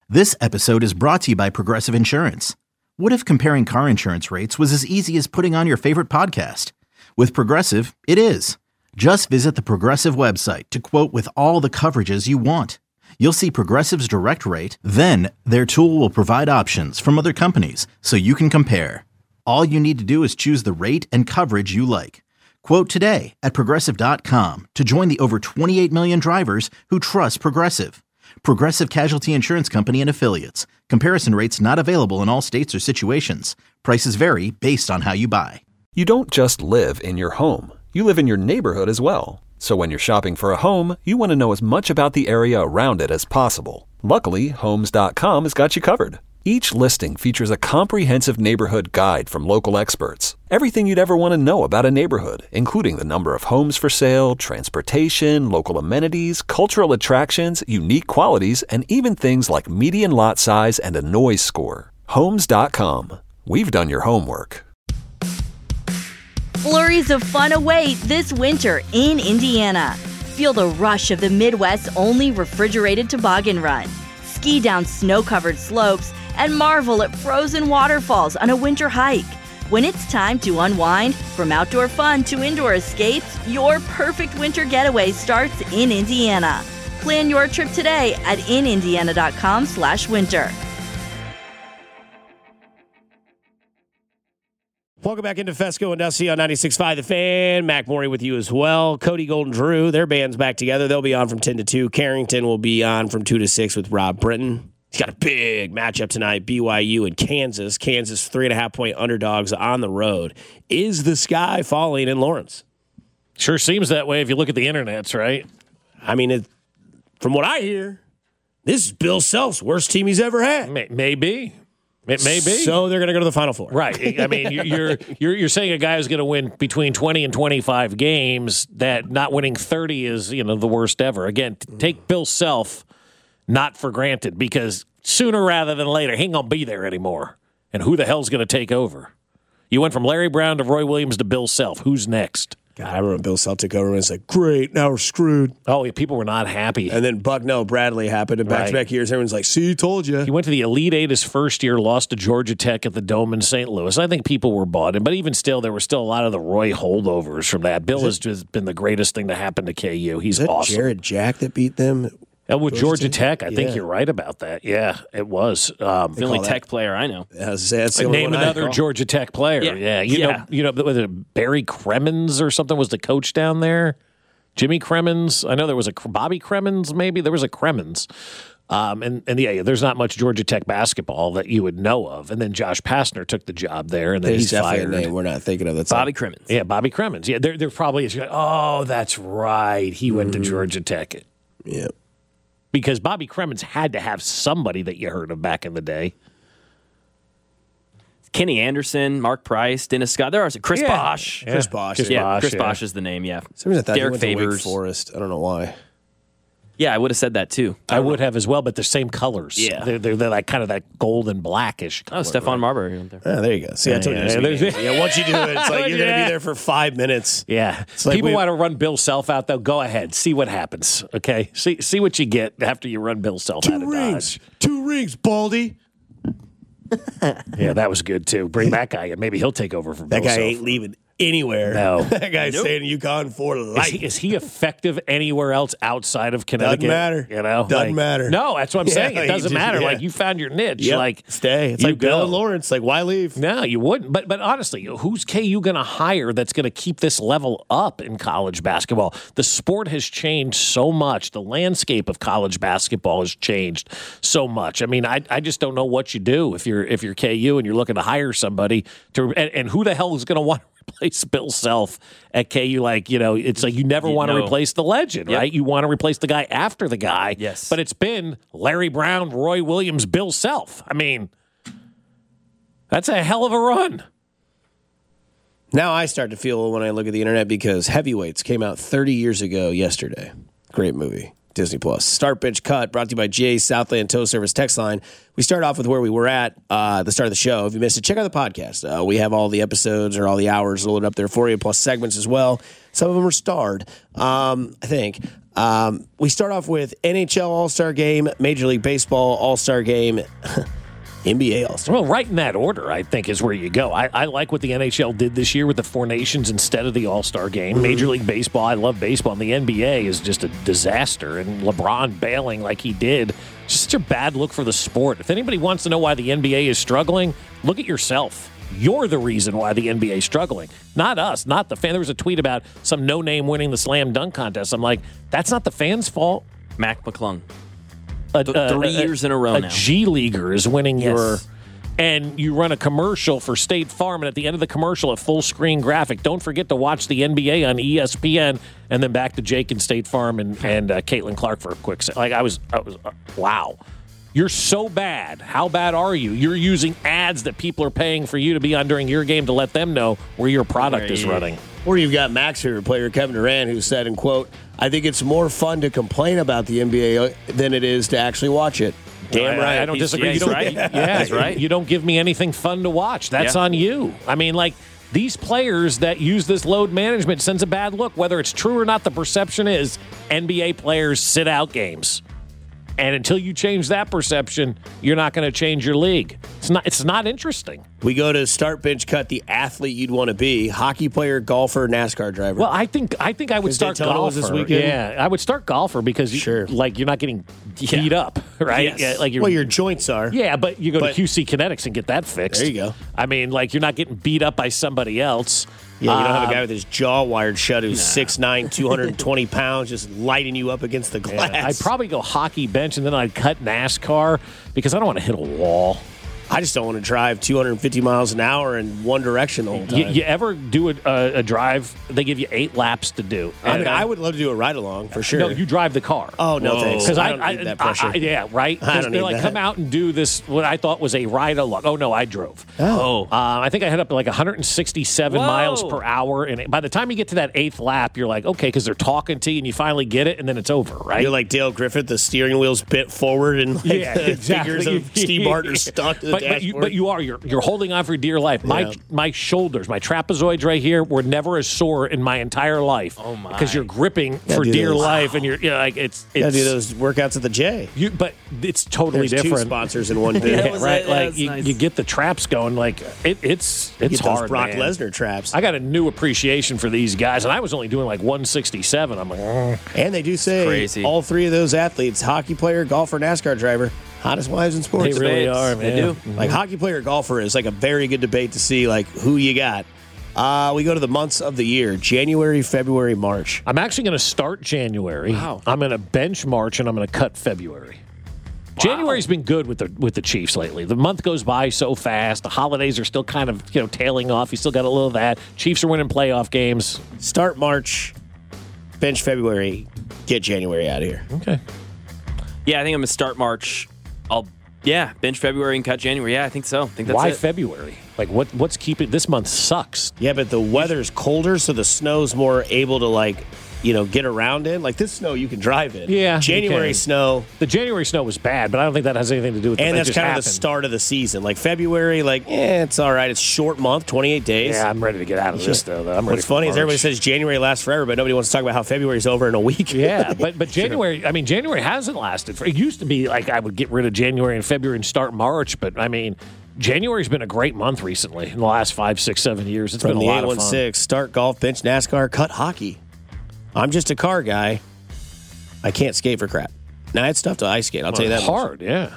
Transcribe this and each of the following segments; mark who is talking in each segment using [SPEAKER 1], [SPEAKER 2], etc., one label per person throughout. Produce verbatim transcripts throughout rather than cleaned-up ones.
[SPEAKER 1] This episode is brought to you by Progressive Insurance. What if comparing car insurance rates was as easy as putting on your favorite podcast? With Progressive, it is. Just visit the Progressive website to quote with all the coverages you want. You'll see Progressive's direct rate, then their tool will provide options from other companies so you can compare. All you need to do is choose the rate and coverage you like. Quote today at progressive dot com to join the over twenty-eight million drivers who trust Progressive. Progressive Casualty Insurance Company and Affiliates. Comparison rates not available in all states or situations. Prices vary based on how you buy.
[SPEAKER 2] You don't just live in your home. You live in your neighborhood as well. So when you're shopping for a home, you want to know as much about the area around it as possible. Luckily, Homes dot com has got you covered. Each listing features a comprehensive neighborhood guide from local experts. Everything you'd ever want to know about a neighborhood, including the number of homes for sale, transportation, local amenities, cultural attractions, unique qualities, and even things like median lot size and a noise score. Homes dot com. We've done your homework.
[SPEAKER 3] Flurries of fun await this winter in Indiana. Feel the rush of the Midwest's only refrigerated toboggan run. Ski down snow-covered slopes and marvel at frozen waterfalls on a winter hike. When it's time to unwind, from outdoor fun to indoor escapes, your perfect winter getaway starts in Indiana. Plan your trip today at in indiana dot com slash winter.
[SPEAKER 4] Welcome back into Fesco and Dusty on ninety-six point five The Fan. Mac Morey with you as well. Cody Golden Drew, their band's back together. They'll be on from ten to two. Carrington will be on from two to six with Rob Britton. He's got a big matchup tonight, B Y U and Kansas. Kansas three and a half point underdogs on the road. Is the sky falling in Lawrence?
[SPEAKER 5] Sure seems that way if you look at the internets, right?
[SPEAKER 4] I mean, it, from what I hear, this is Bill Self's worst team he's ever had.
[SPEAKER 5] May, maybe. It may be.
[SPEAKER 4] So they're going to go to the Final Four.
[SPEAKER 5] Right. I mean, you're you're you're saying a guy who's going to win between twenty and twenty-five games, that not winning thirty is, you know, the worst ever. Again, take Bill Self not for granted, because sooner rather than later, he ain't going to be there anymore. And who the hell's going to take over? You went from Larry Brown to Roy Williams to Bill Self. Who's next?
[SPEAKER 4] God, I remember Bill Self took over and it's like, great, now we're screwed.
[SPEAKER 5] Oh, yeah, people were not happy.
[SPEAKER 4] And then Bucknell Bradley happened, and back-to-back
[SPEAKER 5] Right.
[SPEAKER 4] years, everyone's like, see, told you.
[SPEAKER 5] He went to the Elite Eight his first year, lost to Georgia Tech at the Dome in Saint Louis. I think people were bought in, but even still, there were still a lot of the Roy holdovers from that. Bill has just been the greatest thing to happen to K U. He's
[SPEAKER 4] Is that
[SPEAKER 5] awesome.
[SPEAKER 4] Jared Jack that beat them?
[SPEAKER 5] And with Georgia
[SPEAKER 4] Georgia
[SPEAKER 5] Tech,
[SPEAKER 4] Tech?
[SPEAKER 5] I think
[SPEAKER 4] Yeah.
[SPEAKER 5] you're right about that. Yeah, it was. Um,
[SPEAKER 6] The only
[SPEAKER 4] call
[SPEAKER 6] Tech
[SPEAKER 4] that-
[SPEAKER 6] player I know.
[SPEAKER 4] I was saying, that's the only
[SPEAKER 5] name
[SPEAKER 4] one I
[SPEAKER 5] another
[SPEAKER 4] call.
[SPEAKER 5] Georgia Tech player.
[SPEAKER 6] Yeah.
[SPEAKER 5] Yeah, you
[SPEAKER 6] Yeah.
[SPEAKER 5] know, you know, was it Barry Cremens or something was the coach down there? Jimmy Cremens. I know there was a Bobby Cremens. Maybe there was a Cremens. Um, and and yeah, there's not much Georgia Tech basketball that you would know of. And then Josh Pastner took the job there, and then
[SPEAKER 4] There's
[SPEAKER 5] he's
[SPEAKER 4] definitely
[SPEAKER 5] fired.
[SPEAKER 4] a name we're not thinking of. That's
[SPEAKER 6] Bobby
[SPEAKER 4] like,
[SPEAKER 6] Crimmins.
[SPEAKER 5] Yeah, Bobby Cremens. Yeah, there there probably is. Oh, that's right. He went
[SPEAKER 4] Mm-hmm.
[SPEAKER 5] to Georgia Tech.
[SPEAKER 4] yeah.
[SPEAKER 5] Because Bobby Cremens had to have somebody that you heard of back in the day.
[SPEAKER 6] Kenny Anderson, Mark Price, Dennis Scott. There are some. Chris
[SPEAKER 5] Yeah.
[SPEAKER 6] Bosh.
[SPEAKER 5] Yeah.
[SPEAKER 4] Chris Bosh.
[SPEAKER 5] Chris
[SPEAKER 6] Yeah,
[SPEAKER 5] Bosh,
[SPEAKER 6] Chris
[SPEAKER 5] yeah.
[SPEAKER 6] Bosh is the name, yeah.
[SPEAKER 4] For some reason I thought
[SPEAKER 6] Derek
[SPEAKER 4] he went to Wake
[SPEAKER 6] Favors.
[SPEAKER 4] Forest. I don't know why.
[SPEAKER 6] Yeah, I would have said that too.
[SPEAKER 5] I would have as well, but they're same colors.
[SPEAKER 6] Yeah.
[SPEAKER 5] They're, they're, they're like kind of that gold and blackish
[SPEAKER 6] Oh,
[SPEAKER 5] color.
[SPEAKER 6] Stephon Marbury went there.
[SPEAKER 4] Ah, there you go. See, I told you.
[SPEAKER 5] yeah,
[SPEAKER 4] this
[SPEAKER 5] there's-
[SPEAKER 4] weekend. Yeah, once you do it, it's like you're going to
[SPEAKER 5] Yeah.
[SPEAKER 4] be there for five minutes.
[SPEAKER 5] Yeah.
[SPEAKER 4] like
[SPEAKER 5] People
[SPEAKER 4] we-
[SPEAKER 5] want to run Bill Self out, though. Go ahead. See what happens. Okay? See see what you get after you run Bill Self out
[SPEAKER 4] Two
[SPEAKER 5] of
[SPEAKER 4] rings.
[SPEAKER 5] Dodge.
[SPEAKER 4] Two rings, Baldy.
[SPEAKER 5] Yeah, that was good, too. Bring that guy in. Maybe he'll take over from
[SPEAKER 4] That
[SPEAKER 5] Bill
[SPEAKER 4] guy
[SPEAKER 5] Self.
[SPEAKER 4] ain't leaving anywhere.
[SPEAKER 5] No.
[SPEAKER 4] that guy's staying in UConn for
[SPEAKER 5] Is
[SPEAKER 4] life.
[SPEAKER 5] he, is he effective anywhere else outside of Connecticut?
[SPEAKER 4] matter.
[SPEAKER 5] You know,
[SPEAKER 4] Doesn't
[SPEAKER 5] Like-
[SPEAKER 4] matter.
[SPEAKER 5] No, that's what I'm
[SPEAKER 4] Yeah,
[SPEAKER 5] saying. It
[SPEAKER 4] he
[SPEAKER 5] doesn't
[SPEAKER 4] just-
[SPEAKER 5] matter.
[SPEAKER 4] yeah.
[SPEAKER 5] Like you found your niche.
[SPEAKER 4] Yep.
[SPEAKER 5] Like
[SPEAKER 4] Stay. It's
[SPEAKER 5] you
[SPEAKER 4] like Bill
[SPEAKER 5] go.
[SPEAKER 4] and Lawrence. Like, why leave?
[SPEAKER 5] No, you wouldn't. But but honestly, who's K U going to hire that's going to keep this level up in college basketball? The sport has changed so much. The landscape of college basketball has changed so much. I mean, I I just don't know what you do if you're if you're K U and you're looking to hire somebody to and, and who the hell is going to want to replace Bill Self at K U? Like, you know, it's like you never
[SPEAKER 6] You
[SPEAKER 5] want to
[SPEAKER 6] know.
[SPEAKER 5] replace the legend,
[SPEAKER 6] Yep.
[SPEAKER 5] right? You want to replace the guy after the guy.
[SPEAKER 6] Yes.
[SPEAKER 5] But it's been Larry Brown, Roy Williams, Bill Self. I mean, that's a hell of a run.
[SPEAKER 4] Now I start to feel when I look at the internet because Heavyweights came out thirty years ago yesterday. Great movie. Disney Plus. Start, bench, cut, brought to you by G A Southland Tow Service text line. We start off with where we were at uh, at the start of the show. If you missed it, check out the podcast. Uh, we have all the episodes or all the hours loaded up there for you, plus segments as well. Some of them are starred, um, I think. Um, we start off with N H L All-Star Game, Major League Baseball All-Star Game, N B A All-Star.
[SPEAKER 5] Well, right in that order, I think, is where you go. I, I like what the N H L did this year with the Four Nations instead of the All-Star Game. Mm-hmm. Major League Baseball, I love baseball, and the N B A is just a disaster. And LeBron bailing like he did, just a bad look for the sport. If anybody wants to know why the N B A is struggling, look at yourself. You're the reason why the N B A is struggling, not us, not the fan. There was a tweet about some no-name winning the slam dunk contest. I'm like, that's not the fans' fault.
[SPEAKER 6] Mac McClung.
[SPEAKER 5] A,
[SPEAKER 6] Th-
[SPEAKER 5] a,
[SPEAKER 6] three
[SPEAKER 5] a,
[SPEAKER 6] years in a row
[SPEAKER 5] a
[SPEAKER 6] now.
[SPEAKER 5] G leaguer is winning
[SPEAKER 6] Yes.
[SPEAKER 5] your, and you run a commercial for State Farm, and at the end of the commercial, a full screen graphic. Don't forget to watch the N B A on E S P N, and then back to Jake and State Farm and and uh, Caitlin Clark for a quick second. Like I was, I was, uh, wow. You're so bad. How bad are you? You're using ads that people are paying for you to be on during your game to let them know where your product is running.
[SPEAKER 4] Or you've got Max favorite player Kevin Durant, who said, and quote, I think it's more fun to complain about the N B A than it is to actually watch it. Damn right.
[SPEAKER 5] I, I don't
[SPEAKER 6] He's-
[SPEAKER 5] disagree.
[SPEAKER 6] yeah,
[SPEAKER 5] you don't,
[SPEAKER 6] he's right.
[SPEAKER 5] Yeah,
[SPEAKER 6] He's right.
[SPEAKER 5] You don't give me anything fun to watch. That's
[SPEAKER 6] Yeah.
[SPEAKER 5] on you. I mean, like, these players that use this load management sends a bad look. Whether it's true or not, the perception is N B A players sit out games. And until you change that perception, you're not going to change your league. It's not. It's not interesting.
[SPEAKER 4] We go to start, bench, cut, the athlete you'd want to be, hockey player, golfer, NASCAR driver.
[SPEAKER 5] Well, I think I think I would
[SPEAKER 4] 'Cause
[SPEAKER 5] start
[SPEAKER 4] Daytona was
[SPEAKER 5] golfer.
[SPEAKER 4] this weekend?
[SPEAKER 5] Yeah, I would start golfer because you,
[SPEAKER 4] Sure.
[SPEAKER 5] like you're not getting beat up, right?
[SPEAKER 6] Yes.
[SPEAKER 5] Yeah, like you're,
[SPEAKER 4] well, your joints are.
[SPEAKER 5] yeah, but you go
[SPEAKER 4] But-
[SPEAKER 5] to Q C Kinetics and get that fixed.
[SPEAKER 4] There you go.
[SPEAKER 5] I mean, like you're not getting beat up by somebody else.
[SPEAKER 4] Yeah, you don't have a
[SPEAKER 5] Um,
[SPEAKER 4] guy with his jaw wired shut who's six nine, two hundred twenty pounds, just lighting you up against the glass.
[SPEAKER 5] I'd probably go hockey bench and then I'd cut NASCAR because I don't want to hit a wall.
[SPEAKER 4] I just don't want to drive two hundred fifty miles an hour in one direction the whole time.
[SPEAKER 5] You, you ever do a, a, a drive? They give you eight laps to do.
[SPEAKER 4] I mean, I would love to do a ride along for sure.
[SPEAKER 5] No, you drive the car.
[SPEAKER 4] oh no, thanks.
[SPEAKER 5] Because
[SPEAKER 4] I
[SPEAKER 5] I,
[SPEAKER 4] don't
[SPEAKER 5] I,
[SPEAKER 4] need that
[SPEAKER 5] I-
[SPEAKER 4] pressure.
[SPEAKER 5] I- yeah, right.
[SPEAKER 4] I
[SPEAKER 5] 'Cause
[SPEAKER 4] don't
[SPEAKER 5] they're
[SPEAKER 4] need
[SPEAKER 5] like,
[SPEAKER 4] that.
[SPEAKER 5] come out and do this. What I thought was a ride along. Oh no, I drove.
[SPEAKER 6] Oh.
[SPEAKER 5] Uh, I think I hit up to like one hundred sixty-seven
[SPEAKER 6] Whoa.
[SPEAKER 5] miles per hour, and by the time you get to that eighth lap, you're like, okay, because they're talking to you, and you finally get it, and then it's over, right?
[SPEAKER 4] You're like Dale Griffith, the steering wheel's bent forward and like
[SPEAKER 5] yeah,
[SPEAKER 4] the
[SPEAKER 5] exactly.
[SPEAKER 4] fingers of Steve Martin are stuck to the
[SPEAKER 5] but,
[SPEAKER 4] dashboard.
[SPEAKER 5] but, you, but you are you're, you're holding on for dear life. My
[SPEAKER 4] Yeah.
[SPEAKER 5] my shoulders, my trapezoids right here were never as sore in my entire life.
[SPEAKER 6] Oh, my.
[SPEAKER 5] Because you're gripping for
[SPEAKER 4] do
[SPEAKER 5] dear
[SPEAKER 4] those.
[SPEAKER 5] life, and you're, you're like it's
[SPEAKER 4] You gotta
[SPEAKER 5] it's
[SPEAKER 4] do those workouts at the J.
[SPEAKER 5] You, but it's totally
[SPEAKER 4] There's two
[SPEAKER 5] different.
[SPEAKER 4] sponsors in one
[SPEAKER 6] Yeah,
[SPEAKER 4] bid.
[SPEAKER 6] it was
[SPEAKER 5] right?
[SPEAKER 6] a- yeah,
[SPEAKER 5] like
[SPEAKER 6] it's
[SPEAKER 5] you,
[SPEAKER 6] nice.
[SPEAKER 5] you get the traps going. Like it, it's it's
[SPEAKER 4] Get
[SPEAKER 5] hard.
[SPEAKER 4] those Brock
[SPEAKER 5] man.
[SPEAKER 4] Lesnar traps.
[SPEAKER 5] I got a new appreciation for these guys, and I was only doing like one sixty-seven. I'm like, "Mm."
[SPEAKER 4] And they do say
[SPEAKER 6] Crazy.
[SPEAKER 4] all three of those athletes, hockey player, golfer, NASCAR driver, hottest wives in sports.
[SPEAKER 5] they really
[SPEAKER 6] Debates.
[SPEAKER 5] are,
[SPEAKER 6] They
[SPEAKER 5] man.
[SPEAKER 6] do.
[SPEAKER 4] Like hockey player, golfer is like a very good debate to see like who you got. Uh, we go to the months of the year: January, February, March.
[SPEAKER 5] I'm actually going to start January.
[SPEAKER 6] Wow.
[SPEAKER 5] I'm going to bench March, and I'm going to cut February. January's been good with the with the Chiefs lately. The month goes by so fast. The holidays are still kind of you know tailing off. You still got a little of that. Chiefs are winning playoff games.
[SPEAKER 4] Start March, bench February, get January out of here.
[SPEAKER 5] Okay.
[SPEAKER 6] Yeah, I think I'm gonna start March. I'll yeah bench February and cut January. Yeah, I think so. I think that's
[SPEAKER 5] Why
[SPEAKER 6] it.
[SPEAKER 5] February? Like what? What's keeping this month sucks?
[SPEAKER 4] Yeah, but the weather's colder, so the snow's more able to like, you know, get around in. Like this snow, you can drive in.
[SPEAKER 5] Yeah, you
[SPEAKER 4] January
[SPEAKER 5] can.
[SPEAKER 4] snow,
[SPEAKER 5] The January snow was bad, but I don't think that has anything to do with.
[SPEAKER 4] and
[SPEAKER 5] it
[SPEAKER 4] that's
[SPEAKER 5] just
[SPEAKER 4] kind of
[SPEAKER 5] happened.
[SPEAKER 4] the start of the season. Like February, like eh, it's all right. It's short month, twenty-eight days.
[SPEAKER 5] Yeah, I'm ready to get out of this though. I'm ready
[SPEAKER 4] What's
[SPEAKER 5] for
[SPEAKER 4] funny is
[SPEAKER 5] March.
[SPEAKER 4] everybody says January lasts forever, but nobody wants to talk about how February's over in a week.
[SPEAKER 5] Yeah, but but January. I mean, January hasn't lasted. For, it used to be like I would get rid of January and February and start March, but I mean, January's been a great month recently in the last five, six, seven years. It's
[SPEAKER 4] From
[SPEAKER 5] been a
[SPEAKER 4] the
[SPEAKER 5] lot
[SPEAKER 4] eight
[SPEAKER 5] of
[SPEAKER 4] one
[SPEAKER 5] fun.
[SPEAKER 4] six, start golf, bench NASCAR, cut hockey. I'm just a car guy. I can't skate for crap. Now it's tough to ice skate. I'll tell you that. much.
[SPEAKER 5] Hard, yeah.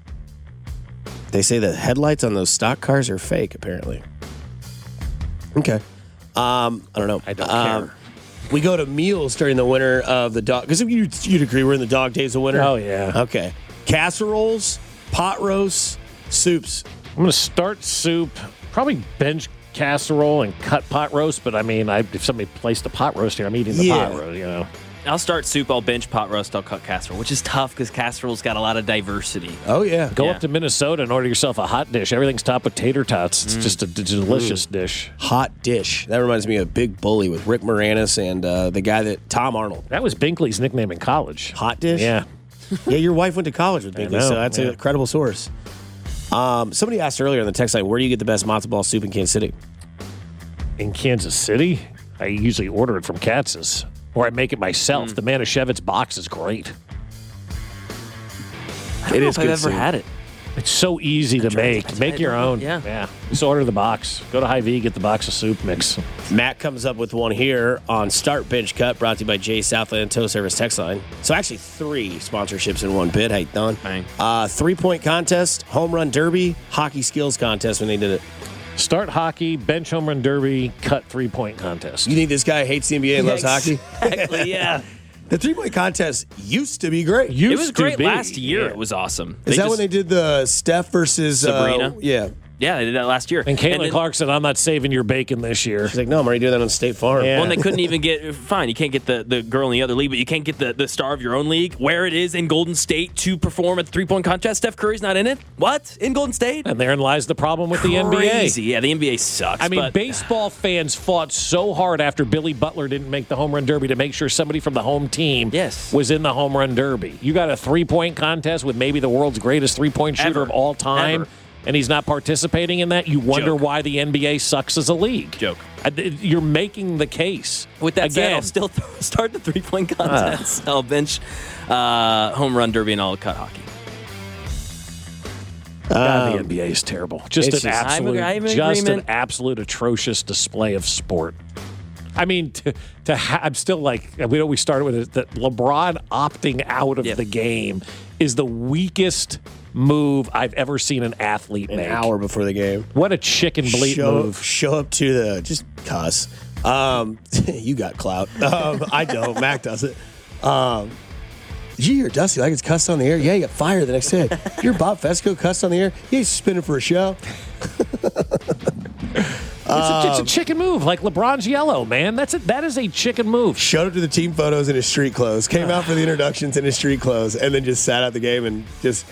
[SPEAKER 4] They say the headlights on those stock cars are fake. Apparently. Okay. Um, I don't know.
[SPEAKER 5] I don't
[SPEAKER 4] Um,
[SPEAKER 5] care.
[SPEAKER 4] We go to meals during the winter of the dog. Because you'd, you'd agree we're in the dog days of winter.
[SPEAKER 5] Oh yeah.
[SPEAKER 4] Okay. Casseroles, pot roasts, soups.
[SPEAKER 5] I'm gonna start soup. Probably bench casserole and cut pot roast. But I mean, I, if somebody placed a pot roast here, I'm eating the
[SPEAKER 4] Yeah.
[SPEAKER 5] pot roast. You know.
[SPEAKER 6] I'll start soup. I'll bench pot roast. I'll cut casserole, which is tough because casserole's got a lot of diversity.
[SPEAKER 4] Oh, yeah.
[SPEAKER 5] Go
[SPEAKER 6] Yeah.
[SPEAKER 5] up to Minnesota and order yourself a hot dish. Everything's topped with tater tots. It's just a d- delicious dish.
[SPEAKER 4] Hot dish. That reminds me of Big Bully with Rick Moranis and uh, the guy that, Tom Arnold.
[SPEAKER 5] That was Binkley's nickname in college.
[SPEAKER 4] Hot dish?
[SPEAKER 5] Yeah.
[SPEAKER 4] Yeah, your wife went to college with Binkley,
[SPEAKER 5] know,
[SPEAKER 4] so that's
[SPEAKER 5] yeah.
[SPEAKER 4] a credible source. Um, somebody asked earlier on the text line, where do you get the best matzo ball soup in Kansas City?
[SPEAKER 5] In Kansas City, I usually order it from Katz's. Or I make it myself.
[SPEAKER 6] Mm.
[SPEAKER 5] The Manischewitz box is great.
[SPEAKER 6] I don't
[SPEAKER 4] It
[SPEAKER 6] know
[SPEAKER 4] is
[SPEAKER 6] if I've
[SPEAKER 4] good
[SPEAKER 6] ever
[SPEAKER 4] soup.
[SPEAKER 6] had it.
[SPEAKER 5] It's so easy to make. Make your own.
[SPEAKER 6] Yeah.
[SPEAKER 5] Yeah. Just order the box. Go to Hy-Vee, get the box of soup mix.
[SPEAKER 4] Matt comes up with one here on Start Bench Cut, brought to you by Jay Southland Tow Service Text Line. So actually three sponsorships in one bid. How you done?
[SPEAKER 6] Bang.
[SPEAKER 4] Uh, three-point contest, home run derby, hockey skills contest when they did it.
[SPEAKER 5] Start hockey, bench home run derby, cut three-point contest.
[SPEAKER 4] You think this guy hates the N B A and loves hockey?
[SPEAKER 6] Exactly, yeah.
[SPEAKER 4] The three-point contest used to be great.
[SPEAKER 5] Used
[SPEAKER 6] It was
[SPEAKER 5] to
[SPEAKER 6] great
[SPEAKER 5] be.
[SPEAKER 6] last year.
[SPEAKER 5] Yeah.
[SPEAKER 6] It was awesome.
[SPEAKER 4] Is that when they did the Steph versus uh,
[SPEAKER 6] Sabrina?
[SPEAKER 4] yeah.
[SPEAKER 6] Yeah, they did that last year.
[SPEAKER 5] And Caitlin
[SPEAKER 6] then-
[SPEAKER 5] Clark said, I'm not saving your bacon this year.
[SPEAKER 4] She's like, no, I'm already doing that on State Farm.
[SPEAKER 5] Yeah.
[SPEAKER 6] Well, and they couldn't even get fine. You can't get the, the girl in the other league, but you can't get the, the star of your own league. Where it is in Golden State to perform at the three point contest. Steph Curry's not in it. What in Golden State?
[SPEAKER 5] And therein lies the problem with the N B A.
[SPEAKER 6] Crazy. Yeah, the N B A sucks.
[SPEAKER 5] I mean,
[SPEAKER 6] but,
[SPEAKER 5] baseball fans fought so hard after Billy Butler didn't make the home run derby to make sure somebody from the home team
[SPEAKER 6] Yes.
[SPEAKER 5] was in the home run derby. You got a three-point contest with maybe the world's greatest three-point shooter
[SPEAKER 6] Ever.
[SPEAKER 5] of all time,
[SPEAKER 6] Ever.
[SPEAKER 5] and he's not participating in that. You wonder
[SPEAKER 6] Joke.
[SPEAKER 5] why the N B A sucks as a league.
[SPEAKER 6] Joke.
[SPEAKER 5] I- You're making the case.
[SPEAKER 6] With that said,
[SPEAKER 5] Again,
[SPEAKER 6] I'll still th- start the three point contest. I'll bench uh, home run derby and I'll cut hockey.
[SPEAKER 5] God, the N B A is terrible. Just
[SPEAKER 4] it's
[SPEAKER 5] an
[SPEAKER 4] just-
[SPEAKER 5] absolute,
[SPEAKER 6] I'm- I'm in
[SPEAKER 5] just an
[SPEAKER 6] agreement.
[SPEAKER 5] absolute atrocious display of sport. I mean, to, to ha- I'm still like we know we started with it that LeBron opting out of
[SPEAKER 6] Yep.
[SPEAKER 5] the game is the weakest move I've ever seen an athlete
[SPEAKER 4] An
[SPEAKER 5] make.
[SPEAKER 4] hour before the game.
[SPEAKER 5] What a chicken bleat
[SPEAKER 4] show,
[SPEAKER 5] move!
[SPEAKER 4] Show up to the just cuss. Um, you got clout. Um, I don't. Mac does it. Um, did you hear Dusty like it's cussed on the air? Yeah, he got fired the next day. Your Bob Fesco cussed on the air. Yeah, he's spinning for a show.
[SPEAKER 5] It's a, it's a chicken move, like LeBron's yellow, man. That's a, that is a chicken move.
[SPEAKER 4] Showed up to the team photos in his street clothes. Came out for the introductions in his street clothes, and then just sat out the game and just.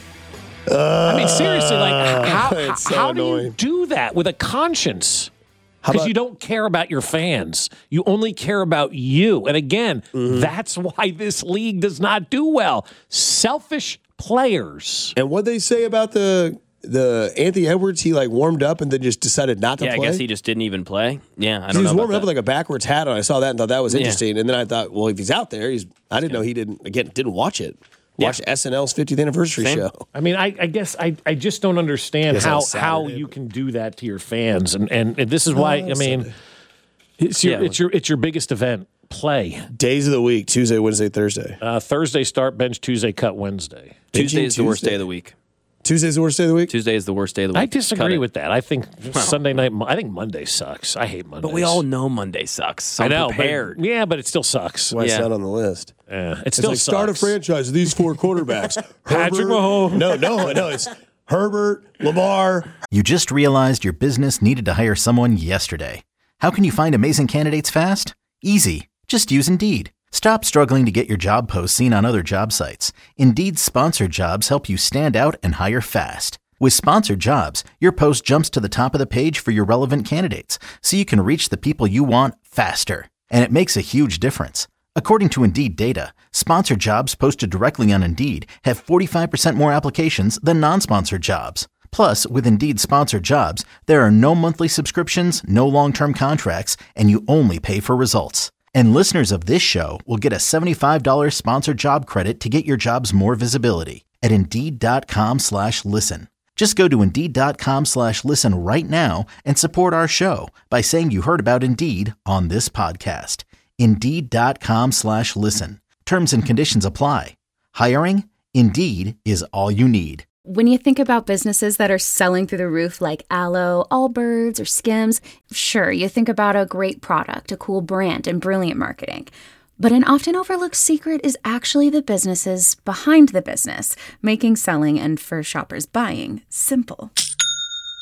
[SPEAKER 5] I mean, seriously, like how,
[SPEAKER 4] It's so
[SPEAKER 5] how do you
[SPEAKER 4] annoying.
[SPEAKER 5] do that with a conscience?
[SPEAKER 4] How
[SPEAKER 5] Because
[SPEAKER 4] about-
[SPEAKER 5] you don't care about your fans. You only care about you. And again,
[SPEAKER 4] Mm-hmm.
[SPEAKER 5] that's why this league does not do well. Selfish players.
[SPEAKER 4] And what they say about the the Anthony Edwards? He like warmed up and then just decided not to
[SPEAKER 6] Yeah, I
[SPEAKER 4] play.
[SPEAKER 6] guess he just didn't even play. Yeah, I
[SPEAKER 4] He
[SPEAKER 6] don't
[SPEAKER 4] was
[SPEAKER 6] know.
[SPEAKER 4] warming
[SPEAKER 6] about
[SPEAKER 4] up with like a backwards hat on. I saw that and thought that was
[SPEAKER 6] Yeah.
[SPEAKER 4] interesting. And then I thought, well, if he's out there, he's. I didn't know he didn't. Again, didn't watch it. Watched S N L's fiftieth anniversary
[SPEAKER 6] Same.
[SPEAKER 4] show.
[SPEAKER 5] I mean, I, I guess I, I just don't understand
[SPEAKER 4] Guess
[SPEAKER 5] how,
[SPEAKER 4] on Saturday,
[SPEAKER 5] how
[SPEAKER 4] but-
[SPEAKER 5] you can do that to your fans. And, and, and this is why, I mean, it's your,
[SPEAKER 6] Yeah.
[SPEAKER 5] it's your it's your biggest event. Play.
[SPEAKER 4] Days of the week: Tuesday, Wednesday, Thursday.
[SPEAKER 5] Uh, Thursday start bench, Tuesday cut Wednesday.
[SPEAKER 6] Tuesday
[SPEAKER 4] Binging
[SPEAKER 6] is the worst
[SPEAKER 4] Tuesday.
[SPEAKER 6] day of the week.
[SPEAKER 4] Tuesday's the worst day of the week.
[SPEAKER 6] Tuesday is the worst day of the week.
[SPEAKER 5] I
[SPEAKER 6] Cut
[SPEAKER 5] disagree
[SPEAKER 6] it.
[SPEAKER 5] with that. I think Sunday night, I think Monday sucks. I hate Mondays.
[SPEAKER 6] But we all know Monday sucks. So
[SPEAKER 5] I
[SPEAKER 6] I'm
[SPEAKER 5] know,
[SPEAKER 6] prepared.
[SPEAKER 5] but, yeah, but it still sucks.
[SPEAKER 4] Why it's
[SPEAKER 6] Yeah.
[SPEAKER 4] not on the list?
[SPEAKER 5] Yeah, it
[SPEAKER 4] It's
[SPEAKER 5] still
[SPEAKER 4] like start a
[SPEAKER 5] sucks.
[SPEAKER 4] franchise with these four quarterbacks:
[SPEAKER 5] Patrick
[SPEAKER 4] Herbert-
[SPEAKER 5] Mahomes.
[SPEAKER 4] No, no, no. It's Herbert, Lamar.
[SPEAKER 1] You just realized your business needed to hire someone yesterday. How can you find amazing candidates fast? Easy. Just use Indeed. Stop struggling to get your job posts seen on other job sites. Indeed's sponsored jobs help you stand out and hire fast. With sponsored jobs, your post jumps to the top of the page for your relevant candidates, so you can reach the people you want faster. And it makes a huge difference. According to Indeed data, sponsored jobs posted directly on Indeed have forty-five percent more applications than non-sponsored jobs. Plus, with Indeed sponsored jobs, there are no monthly subscriptions, no long-term contracts, and you only pay for results. And listeners of this show will get a seventy-five dollars sponsored job credit to get your jobs more visibility at Indeed.com slash listen. Just go to Indeed.com slash listen right now and support our show by saying you heard about Indeed on this podcast. Indeed.com slash listen. Terms and conditions apply. Hiring? Indeed is all you need.
[SPEAKER 7] When you think about businesses that are selling through the roof like Aloe, Allbirds, or Skims, sure, you think about a great product, a cool brand, and brilliant marketing. But an often overlooked secret is actually the businesses behind the business, making selling and for shoppers buying simple.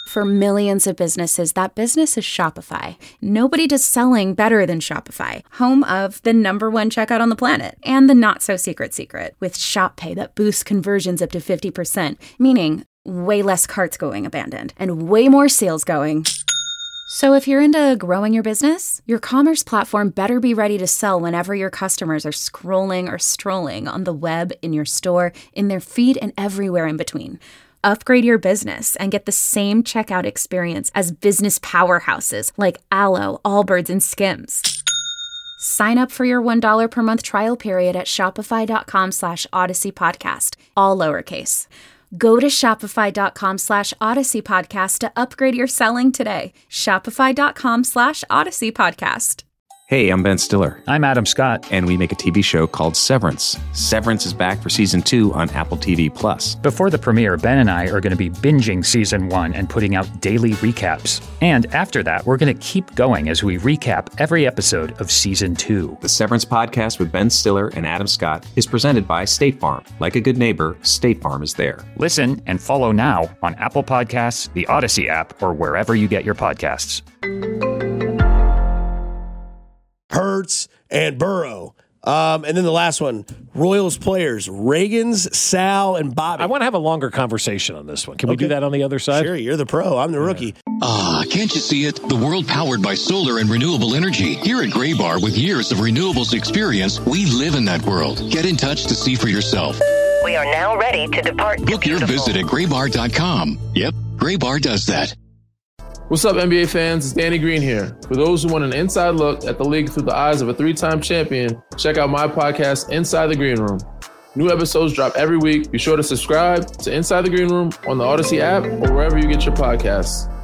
[SPEAKER 7] For millions of businesses, that business is Shopify. Nobody does selling better than Shopify, home of the number one checkout on the planet and the not-so-secret secret with Shop Pay that boosts conversions up to fifty percent, meaning way less carts going abandoned and way more sales going. So if you're into growing your business, your commerce platform better be ready to sell whenever your customers are scrolling or strolling on the web, in your store, in their feed, and everywhere in between. Upgrade your business and get the same checkout experience as business powerhouses like Alo, Allbirds, and Skims. Sign up for your one dollar per month trial period at shopify.com slash Odyssey Podcast, all lowercase. Go to shopify.com slash Odyssey Podcast to upgrade your selling today. Shopify.com slash Odyssey Podcast.
[SPEAKER 8] Hey, I'm Ben Stiller.
[SPEAKER 9] I'm Adam Scott.
[SPEAKER 8] And we make a T V show called Severance. Severance is back for season two on Apple T V Plus.
[SPEAKER 9] Before the premiere, Ben and I are going to be binging season one and putting out daily recaps. And after that, we're going to keep going as we recap every episode of season two.
[SPEAKER 8] The Severance podcast with Ben Stiller and Adam Scott is presented by State Farm. Like a good neighbor, State Farm is there.
[SPEAKER 9] Listen and follow now on Apple Podcasts, the Odyssey app, or wherever you get your podcasts.
[SPEAKER 4] Hurts, and Burrow. Um, and then the last one, Royals players, Reagans, Sal, and Bobby.
[SPEAKER 5] I want to have a longer conversation on this one. Can we
[SPEAKER 4] Okay.
[SPEAKER 5] do that on the other side?
[SPEAKER 4] Sure, you're the pro. I'm the rookie.
[SPEAKER 10] Ah, can't you see it? The world powered by solar and renewable energy. Here at Graybar, with years of renewables experience, we live in that world. Get in touch to see for yourself.
[SPEAKER 11] We are now ready to depart.
[SPEAKER 10] Book your visit at graybar dot com. Yep, Graybar does that.
[SPEAKER 12] What's up, N B A fans? It's Danny Green here. For those who want an inside look at the league through the eyes of a three-time champion, check out my podcast, Inside the Green Room. New episodes drop every week. Be sure to subscribe to Inside the Green Room on the Odyssey app or wherever you get your podcasts.